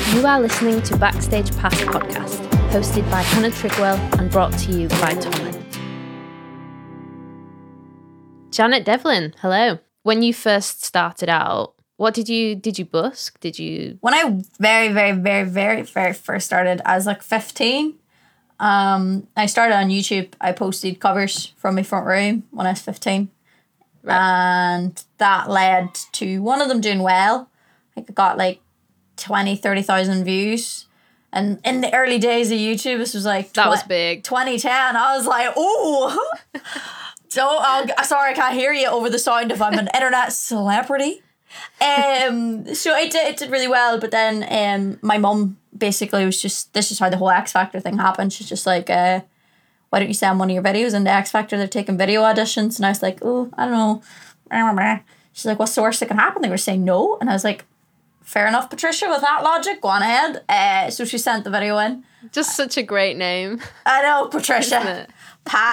You are listening to Backstage Pass podcast, hosted by Hannah Trigwell and brought to you by Tomlin. Janet Devlin, hello. When you first started out, what did you busk? When I very first started, I was like 15. I started on YouTube. I posted covers from my front room when I was 15. Right. And that led to one of them doing well. I got like 30,000 views. And in the early days of YouTube, this was like... That was big. 2010. I was like, oh... sorry, I can't hear you over the sound if I'm an internet celebrity. So it did really well, but then my mum basically was just, this is how the whole X Factor thing happened. She's just like, why don't you send one of your videos into X Factor? They're taking video auditions. And I was like, oh, I don't know. She's like, what's the worst that can happen? They were saying no. And I was like, fair enough, Patricia, with that logic, go on ahead. So she sent the video in. Just such a great name. I know, Patricia. Pat.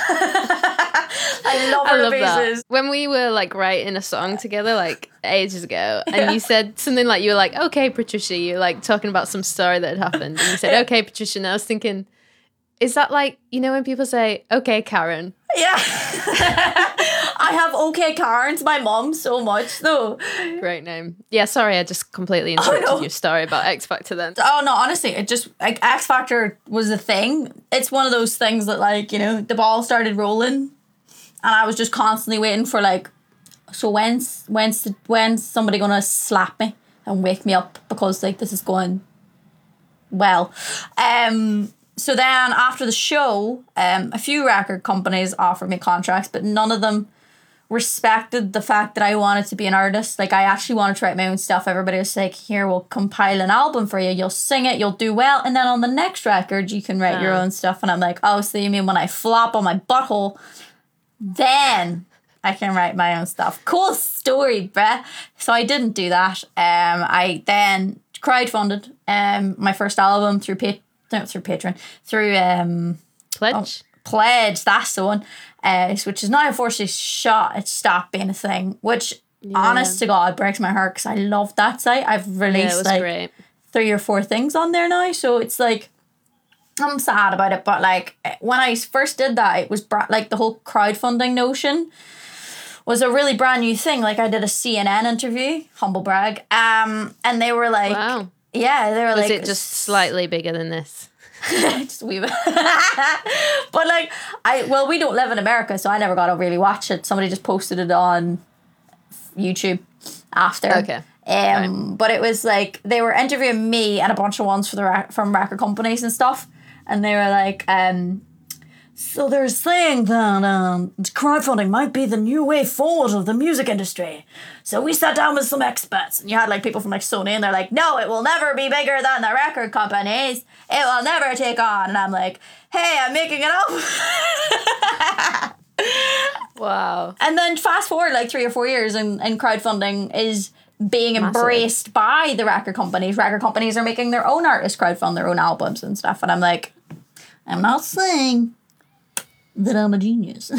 I love her faces. When we were like writing a song together like ages ago, and you said something like, you were like, okay, Patricia, you're like talking about some story that had happened, and you said, okay, Patricia, and I was thinking, is that like, you know when people say, okay, Karen? Yeah. I have okay Karens, my mom, so much though. Great name. Yeah, sorry, I just completely interrupted your story about X Factor then. Oh no, honestly, it just, like, X Factor was a thing. It's one of those things that, like, you know, the ball started rolling and I was just constantly waiting for, like, so when's somebody gonna slap me and wake me up because, like, this is going well. So then after the show, a few record companies offered me contracts, but none of them respected the fact that I wanted to be an artist. Like, I actually wanted to write my own stuff. Everybody was like, here, we'll compile an album for you. You'll sing it, you'll do well, and then on the next record, you can write your own stuff. And I'm like, oh, so you mean when I flop on my butthole, then I can write my own stuff. Cool story, bruh. So I didn't do that. I then crowdfunded my first album through Patreon, through Pledge. Pledge, that's the one. Which is now unfortunately it stopped being a thing, which honest to God breaks my heart because I love that site. I've released great. 3 or 4 things on there now, so it's like, I'm sad about it, but like when I first did that, it was like the whole crowdfunding notion was a really brand new thing. Like, I did a CNN interview, humble brag, and they were like, wow. Yeah, they were was like... Was it just slightly bigger than this? Just a wee bit. But like, we don't live in America, so I never got to really watch it. Somebody just posted it on YouTube after. Okay. Right. But it was like, they were interviewing me and a bunch of ones from record companies and stuff. And they were like, so they're saying that crowdfunding might be the new way forward of the music industry. So we sat down with some experts, and you had like people from like Sony, and they're like, no, it will never be bigger than the record companies. It will never take on. And I'm like, hey, I'm making it up. Wow. And then fast forward like 3 or 4 years, and crowdfunding is being embraced by the record companies. Record companies are making their own artists crowdfund their own albums and stuff. And I'm like, I'm not saying that I'm a genius.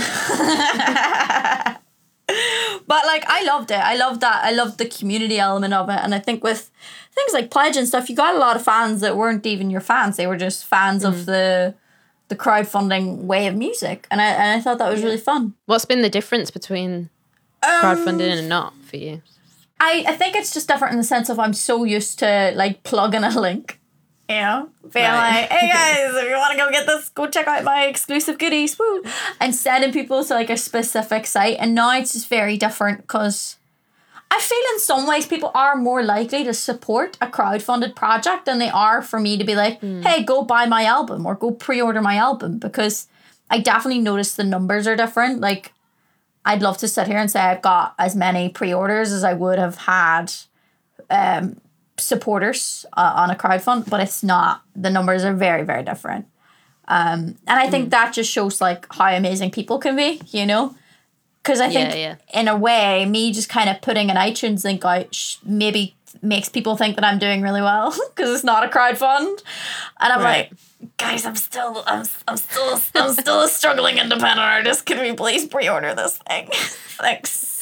But like, I loved it. I loved that. I loved the community element of it. And I think with things like Pledge and stuff, you got a lot of fans that weren't even your fans. They were just fans of the crowdfunding way of music. And I thought that was really fun. What's been the difference between crowdfunding and not for you? I think it's just different in the sense of I'm so used to like plugging a link. You know, being like, hey guys, if you want to go get this, go check out my exclusive goodies, woo, and sending people to like a specific site. And now it's just very different because I feel in some ways people are more likely to support a crowdfunded project than they are for me to be like, hey, go buy my album or go pre-order my album, because I definitely notice the numbers are different. Like, I'd love to sit here and say I've got as many pre-orders as I would have had supporters on a crowdfund, but it's not. The numbers are very, very different. And I think that just shows like how amazing people can be, you know? Because I think in a way, me just kind of putting an iTunes link out maybe makes people think that I'm doing really well because it's not a crowdfund. And I'm like, guys, I'm still a struggling independent artist. Can we please pre-order this thing? Thanks.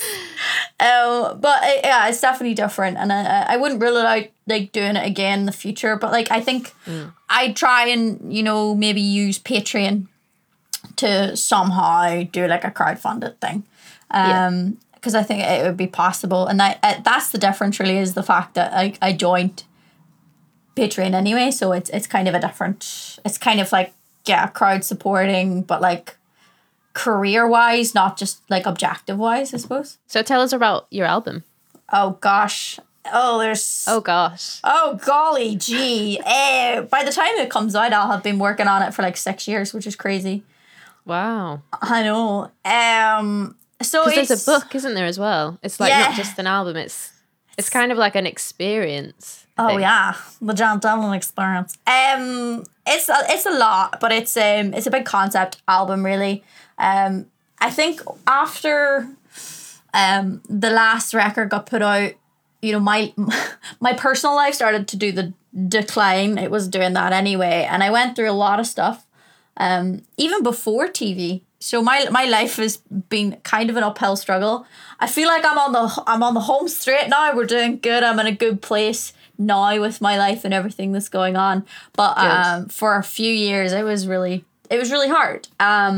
But yeah, it's definitely different, and I wouldn't rule it out like doing it again in the future. But like I think I'd try and, you know, maybe use Patreon to somehow do like a crowdfunded thing. Because I think it would be possible, and that's the difference. Really, is the fact that I joined Patreon anyway, so it's kind of a different. It's kind of like crowd supporting, but like career wise, not just like objective wise, I suppose. So tell us about your album. Oh gosh. Oh, there's. Oh gosh. Oh golly gee. By the time it comes out, I'll have been working on it for like 6 years, which is crazy. Wow. I know. So there's a book, isn't there, as well? It's like not just an album. It's kind of like an experience. Oh yeah, the John Donlan experience. It's a lot, but it's a big concept album, really. I think after the last record got put out, you know, my personal life started to do the decline. It was doing that anyway, and I went through a lot of stuff, even before TV. So my life has been kind of an uphill struggle. I feel like I'm on the home straight now. We're doing good. I'm in a good place now with my life and everything that's going on. But for a few years, it was really hard.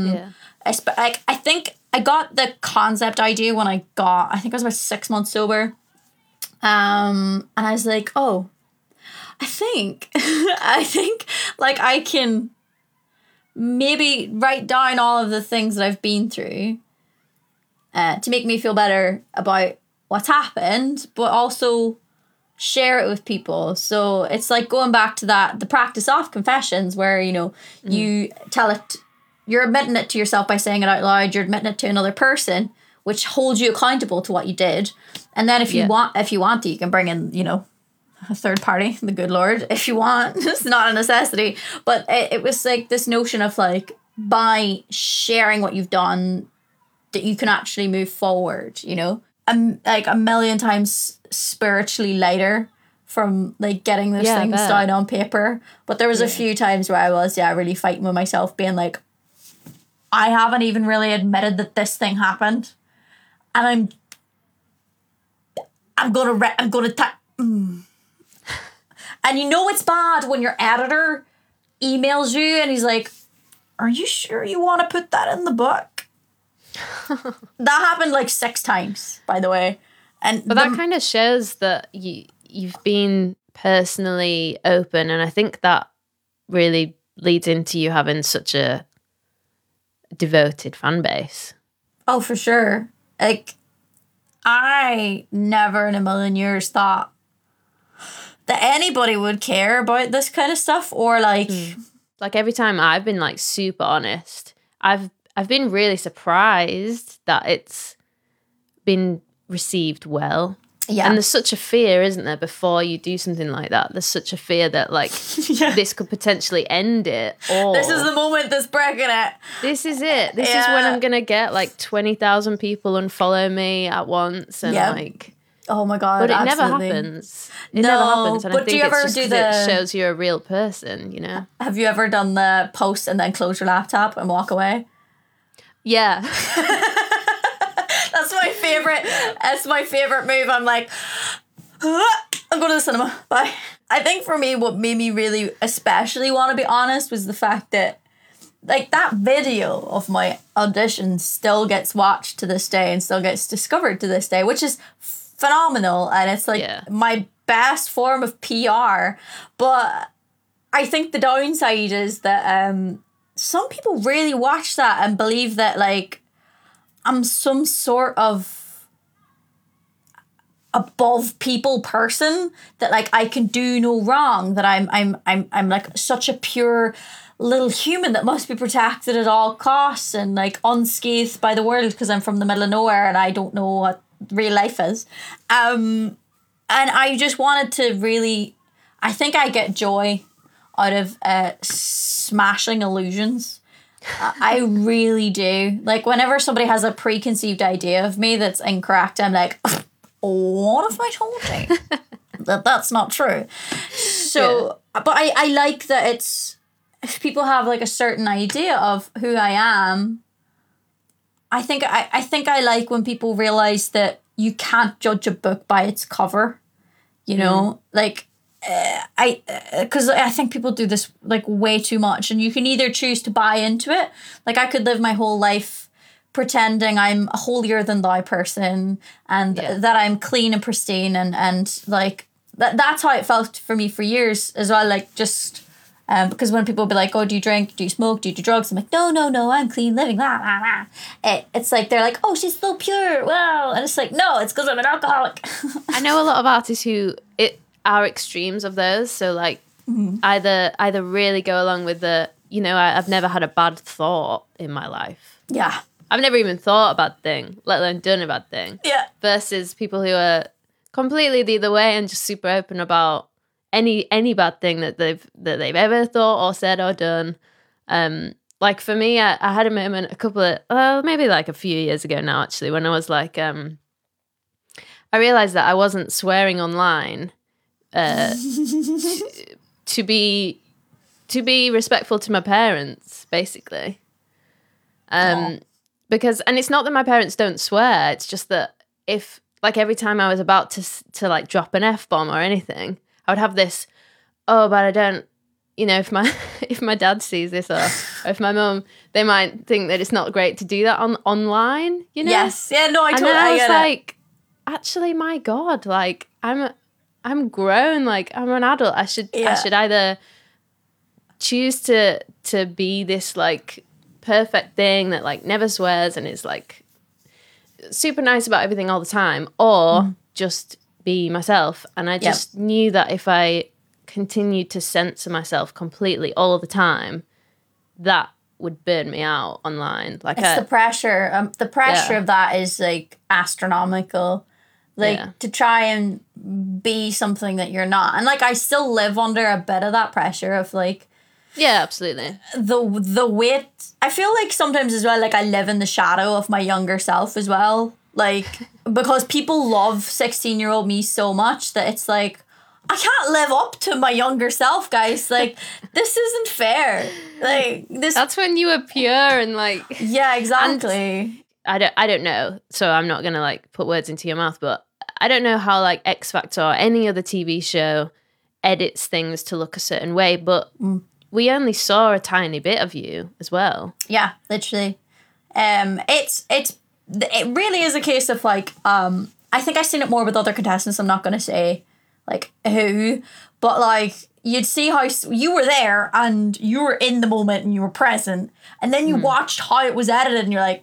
I think I got the concept idea when I think I was about 6 months sober. And I was like, oh, I think like I can maybe write down all of the things that I've been through to make me feel better about what's happened, but also share it with people. So it's like going back to the practice of confessions, where, you know, you tell it, you're admitting it to yourself by saying it out loud, you're admitting it to another person, which holds you accountable to what you did. And then if you want to, you can bring in, you know, a third party, the good Lord, if you want. It's not a necessity. But it was like this notion of like, by sharing what you've done, that you can actually move forward, you know? I'm like a million times spiritually lighter from like getting those things down on paper. But there was a few times where I was, really fighting with myself, being like, I haven't even really admitted that this thing happened. And I'm gonna And you know it's bad when your editor emails you and he's like, are you sure you want to put that in the book? That happened like 6 times, by the way. But that kind of shows that you've been personally open, and I think that really leads into you having such a devoted fan base. Oh, for sure. Like, I never in a million years thought that anybody would care about this kind of stuff, or like every time I've been like super honest, I've been really surprised that it's been received well. Yeah. And there's such a fear, isn't there, before you do something like that? There's such a fear that like this could potentially end it, or this is the moment that's breaking it. This is it. This is when I'm gonna get like 20,000 people unfollow me at once, and like, oh my God. But it absolutely. never happens. It never happens. And but I think do you ever it's just 'cause it shows you're a real person, you know? Have you ever done the post and then close your laptop and walk away? Yeah. That's my favorite. That's my favorite move. I'm like, I'm going to the cinema. Bye. I think for me, what made me really especially want to be honest was the fact that like that video of my audition still gets watched to this day and still gets discovered to this day, which is phenomenal. And it's like my best form of PR. But I think the downside is that some people really watch that and believe that like I'm some sort of above people person, that like I can do no wrong, that I'm like such a pure little human that must be protected at all costs and like unscathed by the world because I'm from the middle of nowhere and I don't know what real life is. And I just wanted to really, I think I get joy out of smashing illusions. I really do. Like whenever somebody has a preconceived idea of me that's incorrect, I'm like, what have I told you? that that's not true. So, but I like that it's, if people have like a certain idea of who I am, I think I like when people realize that you can't judge a book by its cover, you know, like because I think people do this like way too much, and you can either choose to buy into it. Like I could live my whole life pretending I'm a holier than thou person and that I'm clean and pristine and like that's how it felt for me for years as well. Like just because when people be like, oh, do you drink, do you smoke, do you do drugs, I'm like, no, I'm clean living, blah, blah, blah. It's like they're like, oh, she's so pure, wow, and it's like, no, it's because I'm an alcoholic. I know a lot of artists who are extremes of those, so like either really go along with the, you know, I've never had a bad thought in my life, I've never even thought a bad thing, let alone done a bad thing. Yeah. Versus people who are completely the other way and just super open about any bad thing that they've ever thought or said or done. Like for me, I had a moment a couple of maybe like a few years ago now actually, when I was like I realized that I wasn't swearing online to be respectful to my parents, basically. Because, and it's not that my parents don't swear, it's just that if, like every time I was about to like drop an F-bomb or anything, I would have this, oh, but I don't, you know, if my dad sees this or if my mum, they might think that it's not great to do that online, you know? Yes. Yeah, no, I totally get it. And I was like, it. Actually, my God, like I'm grown, like I'm an adult. I should either choose to be this like perfect thing that like never swears and is like super nice about everything all the time, or just be myself. And I just knew that if I continued to censor myself completely all the time, that would burn me out online. Like it's the pressure. The pressure of that is like astronomical. Like to try and be something that you're not. And like I still live under a bit of that pressure of like, yeah, absolutely. The weight. I feel like sometimes as well, like I live in the shadow of my younger self as well. Like, because people love 16-year-old me so much that it's like, I can't live up to my younger self, guys. Like, this isn't fair. Like this. That's when you were pure and like. Yeah, exactly. I don't know. So I'm not gonna like put words into your mouth, but I don't know how like X Factor or any other TV show edits things to look a certain way, but we only saw a tiny bit of you as well. Yeah, literally. It really is a case of like I think I've seen it more with other contestants. I'm not going to say like who, but like you'd see how you were there and you were in the moment and you were present, and then you watched how it was edited and you're like,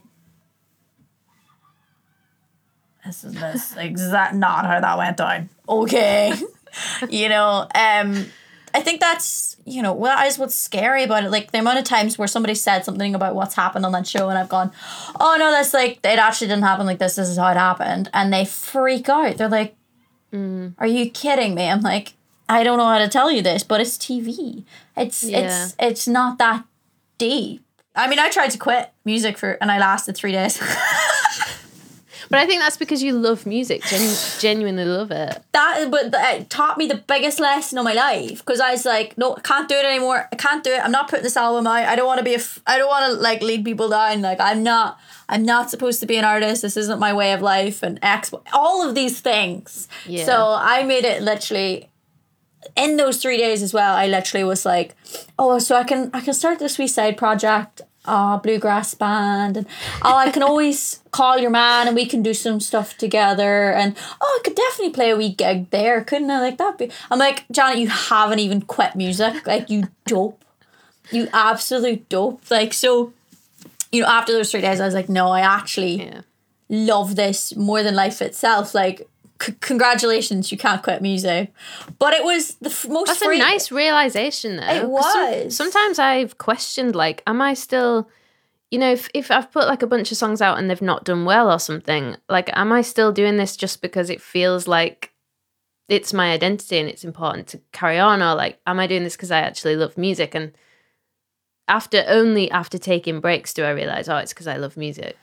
this is not how that went down. Okay. You know, I think that's, you know, that is what's scary about it. Like the amount of times where somebody said something about what's happened on that show and I've gone, oh no, that's like, it actually didn't happen like this. This is how it happened. And they freak out. They're like, are you kidding me? I'm like, I don't know how to tell you this, but it's TV. It's not that deep. I mean, I tried to quit music and I lasted 3 days. But I think that's because you love music, genuinely love it. But it taught me the biggest lesson of my life, because I was like, no, I can't do it anymore. I can't do it. I'm not putting this album out. I don't want to I don't want to like lead people down. Like I'm not supposed to be an artist. This isn't my way of life, and all of these things. Yeah. So I made it literally in those 3 days as well. I literally was like, oh, so I can start this wee side project. Bluegrass band, and I can always call your man and we can do some stuff together, and I could definitely play a wee gig there, couldn't I? Like that be I'm like, Janet, you haven't even quit music, like you dope, you absolute dope. Like, so, you know, after those 3 days I was like, no, I actually love this more than life itself. Like congratulations, you can't quit music. But it was the most That's a nice realization though. It was. Sometimes I've questioned, like, am I still, you know, if I've put like a bunch of songs out and they've not done well or something, like, am I still doing this just because it feels like it's my identity and it's important to carry on, or like, am I doing this because I actually love music? And after taking breaks do I realize, oh, it's because I love music.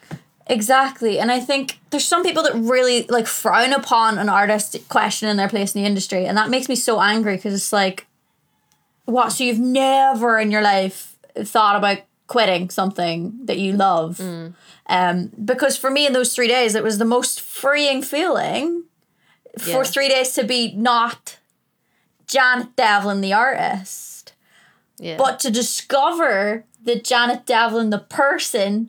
Exactly. And I think there's some people that really like frown upon an artist questioning their place in the industry. And that makes me so angry because it's like, what? So you've never in your life thought about quitting something that you love? Because for me in those 3 days, it was the most freeing feeling for 3 days to be not Janet Devlin, the artist, but to discover that Janet Devlin, the person,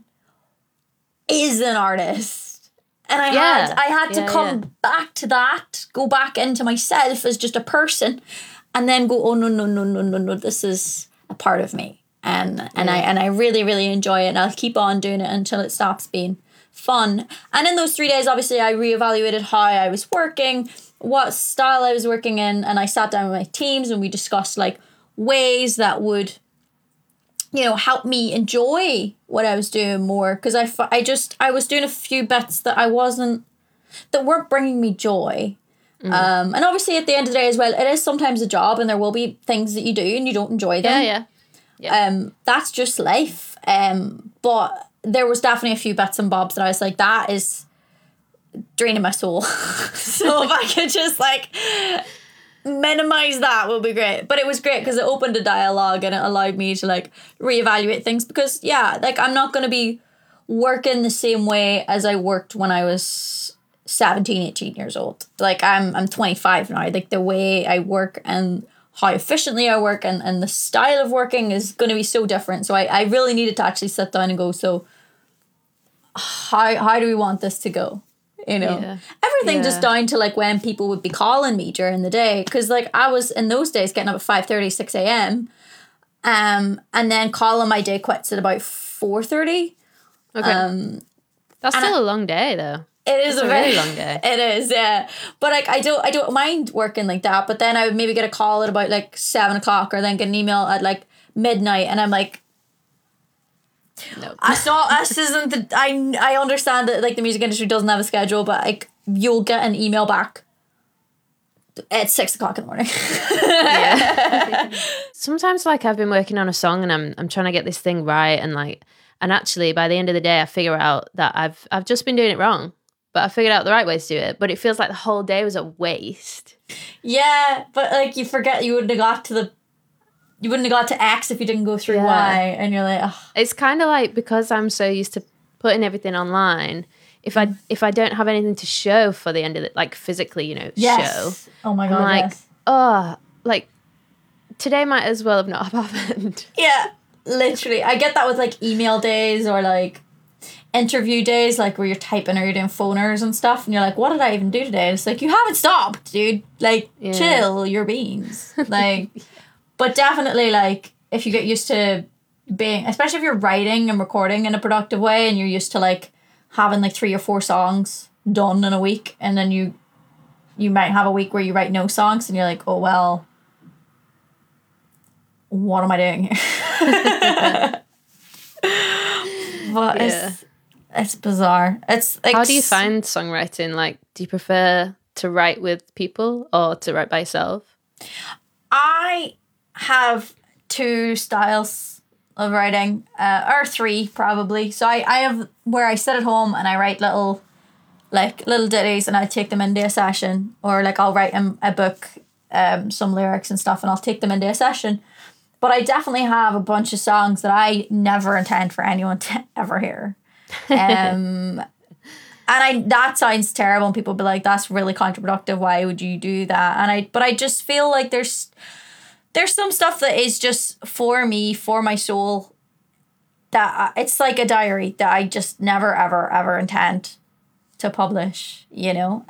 is an artist. And I had to come back to that, go back into myself as just a person, and then go, oh no, this is a part of me. And I really, really enjoy it, and I'll keep on doing it until it stops being fun. And in those 3 days, obviously, I reevaluated how I was working, what style I was working in, and I sat down with my teams and we discussed like ways that would, you know, help me enjoy what I was doing more, because I was doing a few bits that weren't bringing me joy. And obviously at the end of the day as well, it is sometimes a job and there will be things that you do and you don't enjoy them. That's just life. But there was definitely a few bits and bobs that I was like, that is draining my soul. So if I could just like minimize that would be great. But it was great because it opened a dialogue and it allowed me to like reevaluate things, because like I'm not going to be working the same way as I worked when I was 17, 18 years old. Like I'm 25 now. Like the way I work and how efficiently I work and the style of working is going to be so different. So I really needed to actually sit down and go, so how do we want this to go? You know, everything just down to like when people would be calling me during the day. Because like I was in those days getting up at 5:30, 6 a.m. And then calling my day quits at about 4:30. Okay. That's still a long day though. It is a very really long day. It is, yeah. But like I don't mind working like that. But then I would maybe get a call at about like 7 o'clock, or then get an email at like midnight, and I'm like, nope. This isn't the. I understand that like the music industry doesn't have a schedule, but like you'll get an email back at 6 o'clock in the morning. Sometimes like I've been working on a song and I'm trying to get this thing right, and actually by the end of the day I figure out that I've just been doing it wrong, but I figured out the right way to do it. But it feels like the whole day was a waste. Yeah, but like you forget you wouldn't have got to X if you didn't go through Y, and you're like, ugh. It's kind of like, because I'm so used to putting everything online, if I don't have anything to show for the end of it, like physically, show. Oh my God, I'm like, yes. oh, like today might as well have not happened. Yeah, literally. I get that with like email days or like interview days, like where you're typing or you're doing phoners and stuff, and you're like, what did I even do today? It's like, you haven't stopped, dude. Like, chill your beans. Like, but definitely, like, if you get used to being, especially if you're writing and recording in a productive way, and you're used to like having like 3 or 4 songs done in a week, and then you might have a week where you write no songs, and you're like, oh well, what am I doing here? But it's bizarre. It's like, how do you find songwriting? Like, do you prefer to write with people or to write by yourself? I have 2 styles of writing, or 3 probably. So I have where I sit at home and I write little ditties, and I take them into a session, or like I'll write a book, some lyrics and stuff, and I'll take them into a session. But I definitely have a bunch of songs that I never intend for anyone to ever hear. And that sounds terrible, and people be like, that's really counterproductive, why would you do that? But I just feel like there's some stuff that is just for me, for my soul, that it's like a diary that I just never ever intend to publish, but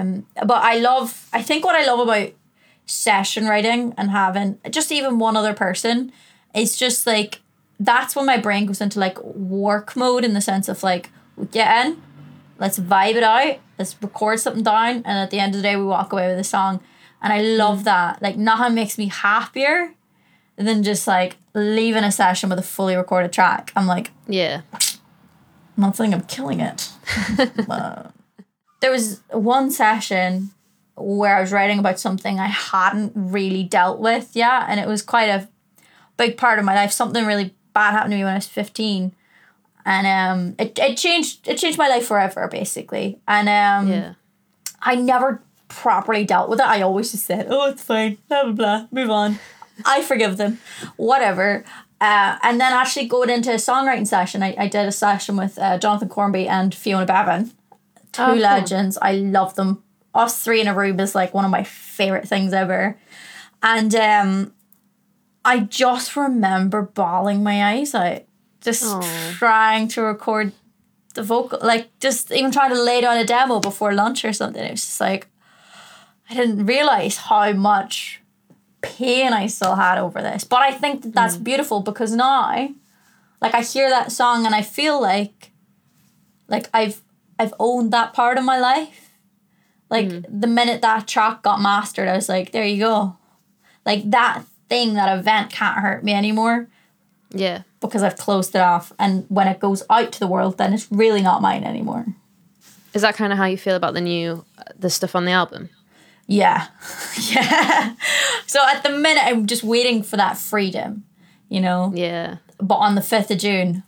I think what I love about session writing and having just even one other person is just like, that's when my brain goes into like work mode, in the sense of like, we get in, let's vibe it out, let's record something down, and at the end of the day we walk away with a song. And I love that. Like, nothing makes me happier than just like leaving a session with a fully recorded track. I'm like, I'm not saying I'm killing it. There was one session where I was writing about something I hadn't really dealt with and it was quite a big part of my life. Something really bad happened to me when I was 15, And it changed my life forever, basically. And Yeah. I never properly dealt with it. I always just said, oh, it's fine, blah, blah, blah, move on. I forgive them, whatever. And then actually going into a songwriting session, I did a session with Jonathan Cornby and Fiona Bevan. Two cool. legends. I love them. Us three in a room is like one of my favourite things ever. And I just remember bawling my eyes out. Just trying to record the vocal, like just even trying to lay down a demo before lunch or something. It was just like, I didn't realise how much pain I still had over this. But I think that that's beautiful because now, like I hear that song and I feel like I've owned that part of my life. Like the minute that track got mastered, I was like, there you go. Like that thing, that event can't hurt me anymore. Yeah. Because I've closed it off. And when it goes out to the world, then it's really not mine anymore. Is that kind of how you feel about the stuff on the album? Yeah. Yeah. So at the minute, I'm just waiting for that freedom, you know? Yeah. But on the 5th of June,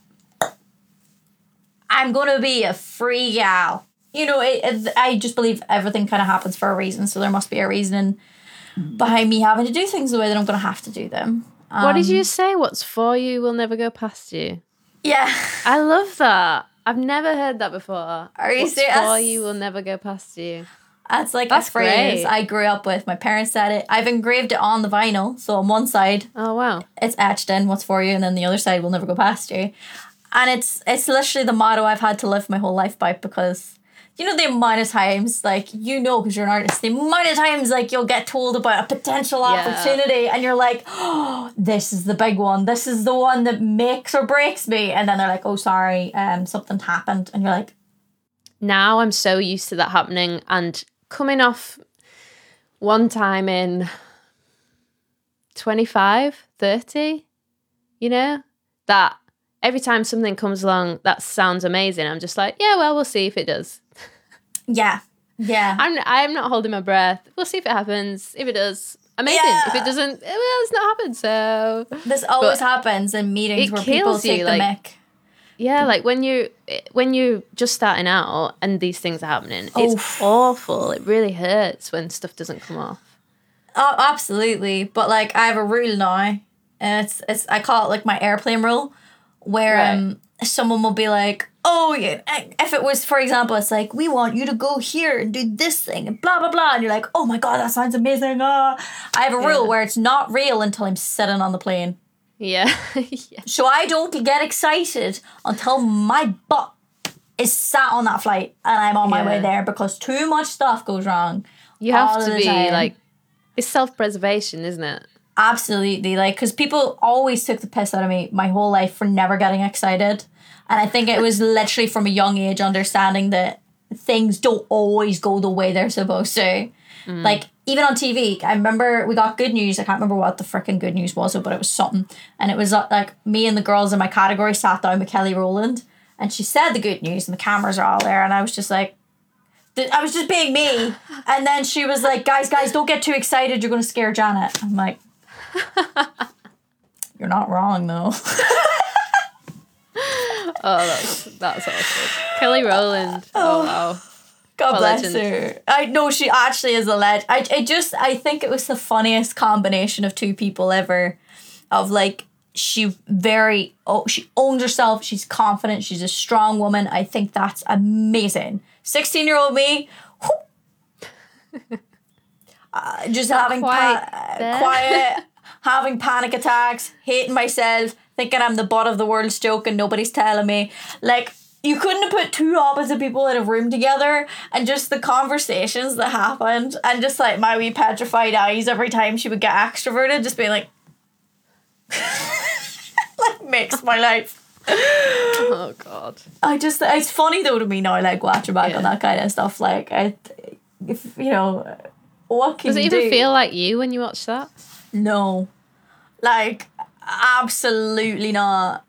I'm going to be a free gal. You know, I just believe everything kind of happens for a reason. So there must be a reason behind me having to do things the way that I'm going to have to do them. What did you say? What's for you will never go past you. Yeah. I love that. I've never heard that before. Are you What's serious? for you will never go past you. That's like That's a phrase great. I grew up with. My parents said it. I've engraved it on the vinyl. So on one side, Oh, wow. it's etched in what's for you, and then the other side will never go past you. And it's literally the motto I've had to live my whole life by, because you know the amount of times, like, you know, because you're an artist, the amount of times like you'll get told about a potential opportunity and you're like, oh, this is the big one, this is the one that makes or breaks me, and then they're like, oh, sorry, something happened, and you're like, Now I'm so used to that happening, and coming off one time in 25, 30, you know, that every time something comes along that sounds amazing, I'm just like, yeah, well, we'll see if it does. yeah. I'm not holding my breath. We'll see if it happens. If it does, amazing. Yeah. If it doesn't, well, it's not happened. So This always happens in meetings it where people kills take you, the like, mick. yeah, like when you're just starting out and these things are happening, it's awful. It really hurts when stuff doesn't come off. Oh, absolutely. But like, I have a rule now, and it's I call it like my airplane rule, where someone will be like, oh, yeah, if it was, for example, it's like, we want you to go here and do this thing and blah blah blah, and you're like, oh my god, that sounds amazing. I have a rule where it's not real until I'm sitting on the plane. Yeah. Yeah. So I don't get excited until my butt is sat on that flight and I'm on my way there, because too much stuff goes wrong. You have all to the be time. like, it's self-preservation, isn't it? Absolutely. Like, because people always took the piss out of me my whole life for never getting excited. And I think it was literally from a young age understanding that things don't always go the way they're supposed to. Like, even on TV, I remember we got good news. I can't remember what the freaking good news was, but it was something. And it was like me and the girls in my category sat down with Kelly Rowland, and she said the good news and the cameras are all there. And I was just like, I was just being me. And then she was like, guys, don't get too excited. You're going to scare Janet. I'm like, you're not wrong, though. Oh, that's awesome. Kelly Rowland. Oh, wow. God What a bless legend. her. I know she actually is a legend. I think it was the funniest combination of two people ever. Of like, she owns herself. She's confident. She's a strong woman. I think that's amazing. 16-year-old me, just having quiet, having panic attacks, hating myself, thinking I'm the butt of the world's joke and nobody's telling me. Like, you couldn't have put two opposite people in a room together, and just the conversations that happened, and just like my wee petrified eyes every time she would get extroverted, just being like, like, makes my life. Oh, God. It's funny though to me now, like, watching back on that kind of stuff. Like, if you know, what can Does it you even do? feel like you when you watch that? No, like, absolutely not.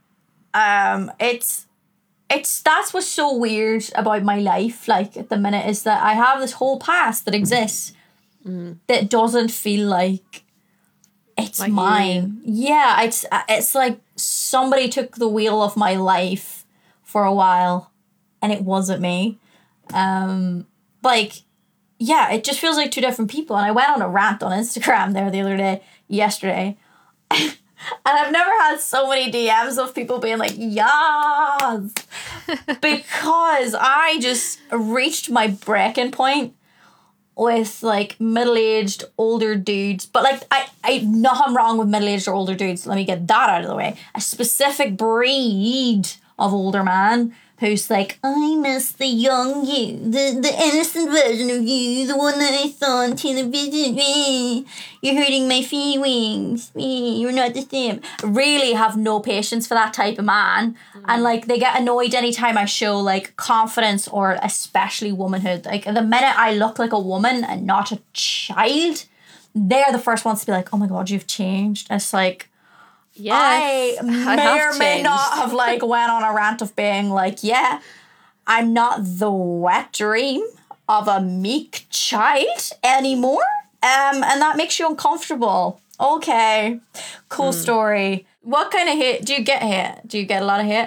It's that's what's so weird about my life, like, at the minute, is that I have this whole past that exists that doesn't feel like it's Like mine. Yeah, it's like somebody took the wheel of my life for a while and it wasn't me. Like, yeah, it just feels like two different people. And I went on a rant on Instagram there the other day, yesterday. And I've never had so many DMs of people being like, yes, because I just reached my breaking point with like middle-aged older dudes. But like, I nothing wrong with middle-aged or older dudes. Let me get that out of the way. A specific breed of older man who's like, I miss the young you, the innocent version of you, the one that I saw on television. You're hurting my feelings. You're not the same. Really have no patience for that type of man. And like, they get annoyed anytime I show like confidence or especially womanhood. Like the minute I look like a woman and not a child, they're the first ones to be like, oh my God, you've changed. And it's like, yes, I may or may not have like went on a rant of being like, yeah, I'm not the wet dream of a meek child anymore. And that makes you uncomfortable. Okay, cool story. What kind of hate do you get? Hate? Do you get a lot of hate?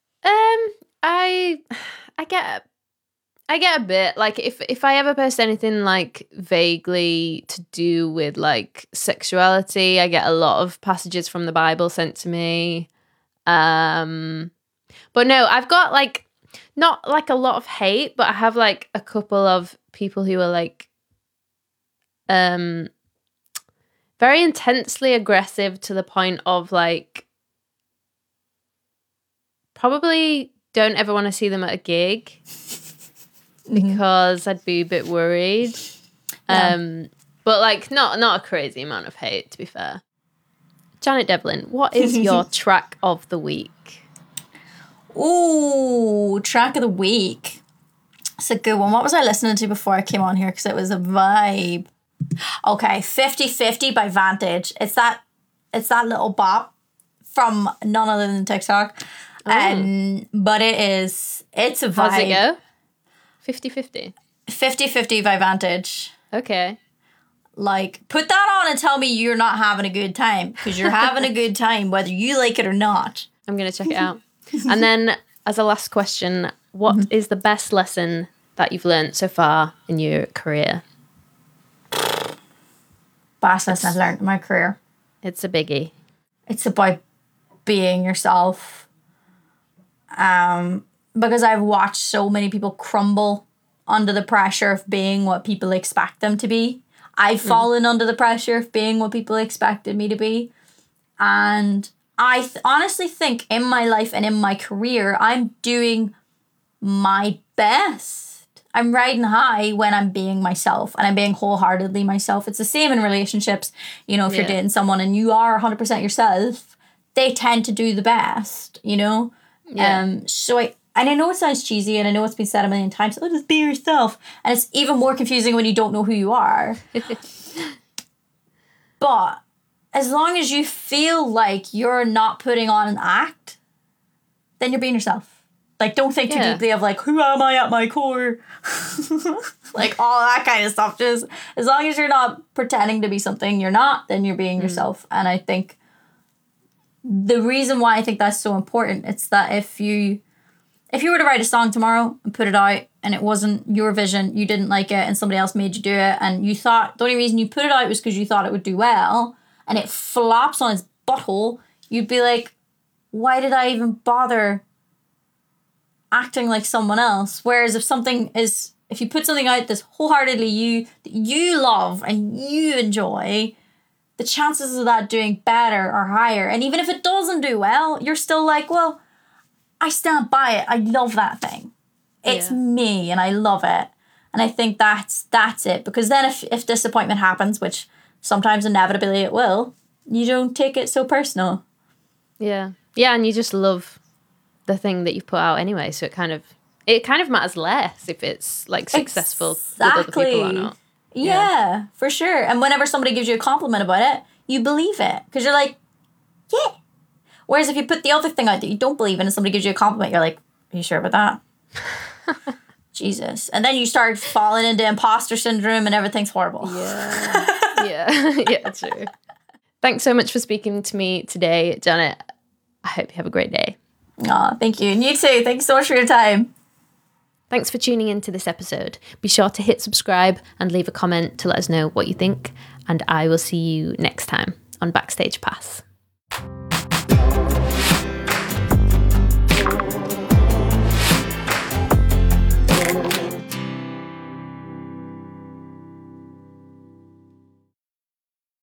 I get a bit. Like if I ever post anything like vaguely to do with like sexuality, I get a lot of passages from the Bible sent to me. But no, I've got like not like a lot of hate, but I have like a couple of people who are like very intensely aggressive to the point of like probably don't ever want to see them at a gig. Because I'd be a bit worried. Yeah. But like not a crazy amount of hate, to be fair. Janet Devlin, what is your track of the week? Ooh, track of the week. It's a good one. What was I listening to before I came on here? Because it was a vibe. Okay, 50/50 by Vantage. It's that little bop from none other than TikTok. But it's a vibe. How's it go? 50/50. 50/50 by Vantage. Okay. Like, put that on and tell me you're not having a good time. Because you're having a good time, whether you like it or not. I'm going to check it out. And then, as a last question, what is the best lesson that you've learned so far in your career? Best lesson I've learned in my career. It's a biggie. It's about being yourself. Because I've watched so many people crumble under the pressure of being what people expect them to be. I've fallen under the pressure of being what people expected me to be. And I honestly think in my life and in my career, I'm doing my best. I'm riding high when I'm being myself and I'm being wholeheartedly myself. It's the same in relationships. You know, if you're dating someone and you are 100% yourself, they tend to do the best, you know? Yeah. And I know it sounds cheesy and I know it's been said a million times, oh, just be yourself. And it's even more confusing when you don't know who you are. But as long as you feel like you're not putting on an act, then you're being yourself. Like, don't think too deeply of like, who am I at my core? Like all that kind of stuff. Just as long as you're not pretending to be something you're not, then you're being yourself. And I think the reason why I think that's so important, it's that if you were to write a song tomorrow and put it out and it wasn't your vision, you didn't like it and somebody else made you do it and you thought the only reason you put it out was because you thought it would do well and it flops on its butthole, you'd be like, why did I even bother acting like someone else? Whereas if you put something out that's wholeheartedly that you love and you enjoy, the chances of that doing better are higher. And even if it doesn't do well, you're still like, well, I stand by it. I love that thing. It's me and I love it. And I think that's it. Because then if disappointment happens, which sometimes inevitably it will, you don't take it so personal. Yeah. Yeah, and you just love the thing that you've put out anyway. So it kind of matters less if it's like successful with other people or not. Yeah, for sure. And whenever somebody gives you a compliment about it, you believe it. Because you're like, yeah. Whereas if you put the other thing out that you don't believe in and somebody gives you a compliment, you're like, are you sure about that? Jesus. And then you start falling into imposter syndrome and everything's horrible. Yeah. Yeah, true. Thanks so much for speaking to me today, Janet. I hope you have a great day. Aw, thank you. And you too. Thanks so much for your time. Thanks for tuning into this episode. Be sure to hit subscribe and leave a comment to let us know what you think. And I will see you next time on Backstage Pass.